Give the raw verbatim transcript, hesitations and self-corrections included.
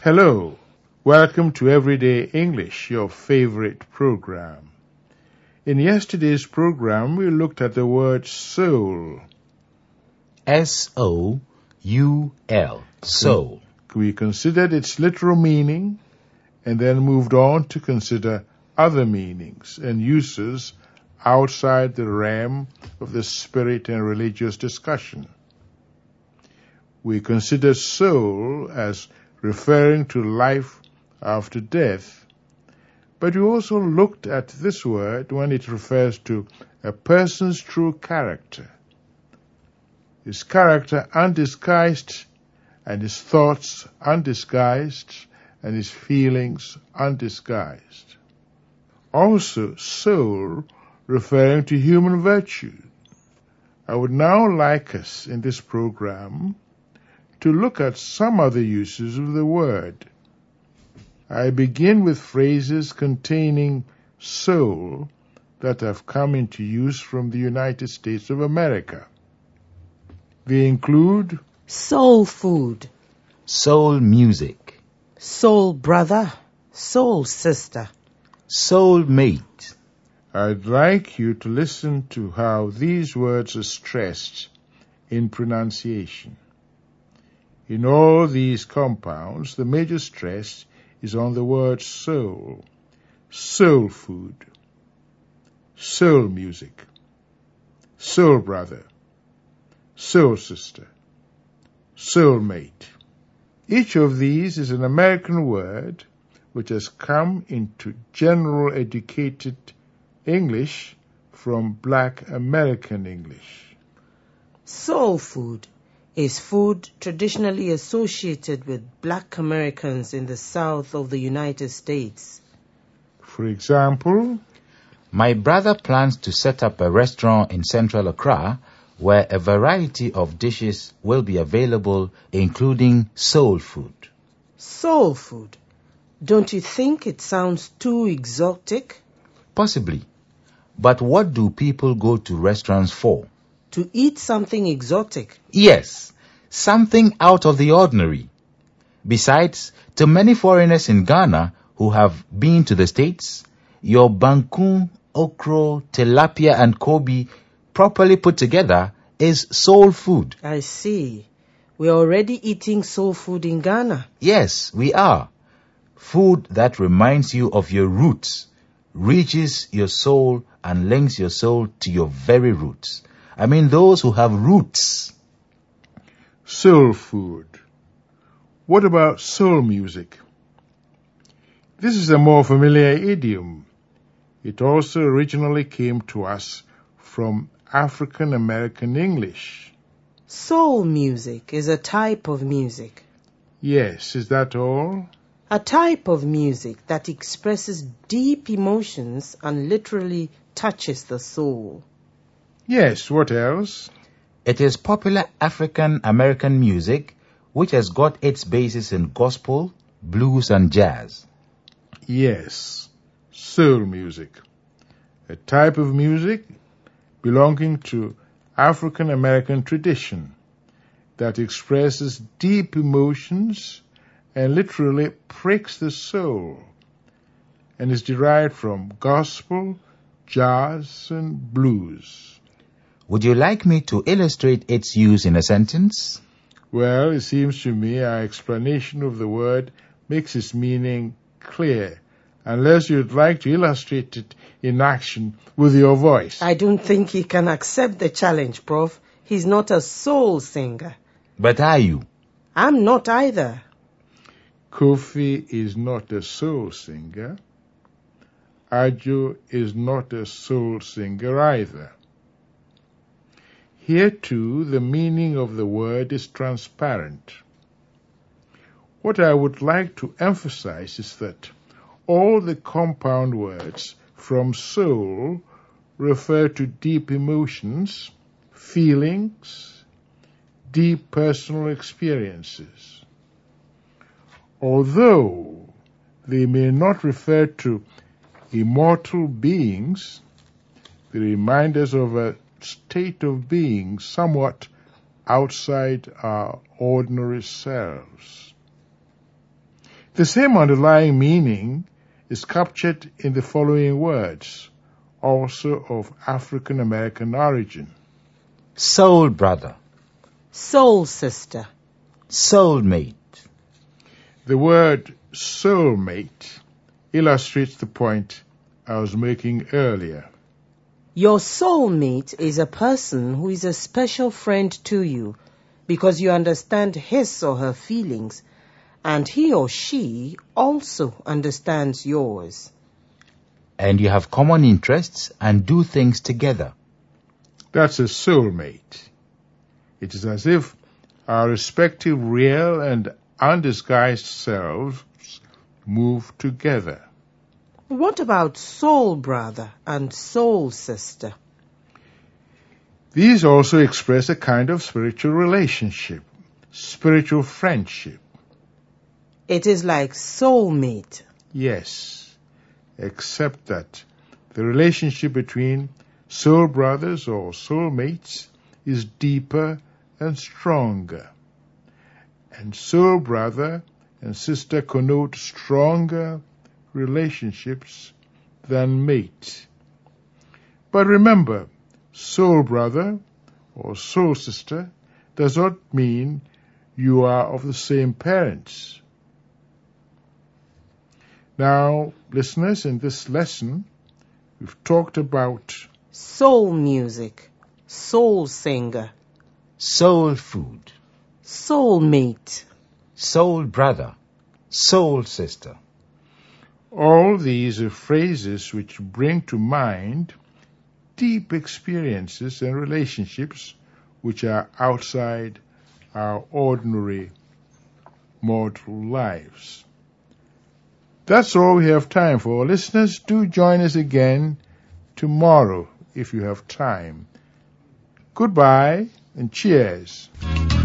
Hello, welcome to Everyday English, your favorite program. In yesterday's program, we looked at the word soul. S O U L, soul. We considered its literal meaning and then moved on to consider other meanings and uses outside the realm of the spirit and religious discussion. We considered soul as referring to life after death, but we also looked at this word when it refers to a person's true character, his character undisguised and his thoughts undisguised and his feelings undisguised. Also, soul referring to human virtue. I would now like us in this program to look at some other uses of the word. I begin with phrases containing soul that have come into use from the United States of America. They include soul food, soul music, soul brother, soul sister, soul mate. I'd like you to listen to how these words are stressed in pronunciation. In all these compounds, the major stress is on the word soul, soul food, soul music, soul brother, soul sister, soul mate. Each of these is an American word which has come into general educated English from Black American English. Soul food is food traditionally associated with Black Americans in the South of the United States. For example, my brother plans to set up a restaurant in Central Accra where a variety of dishes will be available, including soul food. Soul food? Don't you think it sounds too exotic? Possibly. But what do people go to restaurants for? To eat something exotic. Yes, something out of the ordinary. Besides, to many foreigners in Ghana who have been to the States, your banku, okro, tilapia and kobe properly put together is soul food. I see. We're already eating soul food in Ghana. Yes, we are. Food that reminds you of your roots, reaches your soul and links your soul to your very roots. I mean those who have roots. Soul food. What about soul music? This is a more familiar idiom. It also originally came to us from African American English. Soul music is a type of music. Yes, is that all? A type of music that expresses deep emotions and literally touches the soul. Yes, what else? It is popular African American music which has got its basis in gospel, blues and jazz. Yes, soul music. A type of music belonging to African American tradition that expresses deep emotions and literally pricks the soul and is derived from gospel, jazz and blues. Would you like me to illustrate its use in a sentence? Well, it seems to me our explanation of the word makes its meaning clear, unless you'd like to illustrate it in action with your voice. I don't think he can accept the challenge, Prof. He's not a soul singer. But are you? I'm not either. Kofi is not a soul singer. Ajo is not a soul singer either. Here too, the meaning of the word is transparent. What I would like to emphasize is that all the compound words from soul refer to deep emotions, feelings, deep personal experiences. Although they may not refer to immortal beings, they remind us of a state of being somewhat outside our ordinary selves. The same underlying meaning is captured in the following words, also of African American origin. Soul brother, Soul sister. soulmate, The word soulmate illustrates the point I was making earlier. Your soulmate is a person who is a special friend to you because you understand his or her feelings, and he or she also understands yours. and you have common interests and do things together. That's a soulmate. It is as if our respective real and undisguised selves move together. What about soul brother and soul sister? These also express a kind of spiritual relationship, spiritual friendship. It is like soulmate. Yes, except that the relationship between soul brothers or soulmates is deeper and stronger. And soul brother and sister connote stronger relationships than mate. But remember, soul brother or soul sister does not mean you are of the same parents. Now, listeners, in this lesson, we've talked about Soul music, soul singer, Soul food, soulmate. soul brother, soul sister. all these are phrases which bring to mind deep experiences and relationships which are outside our ordinary mortal lives. That's all we have time for. Listeners, do join us again tomorrow if you have time. Goodbye and cheers.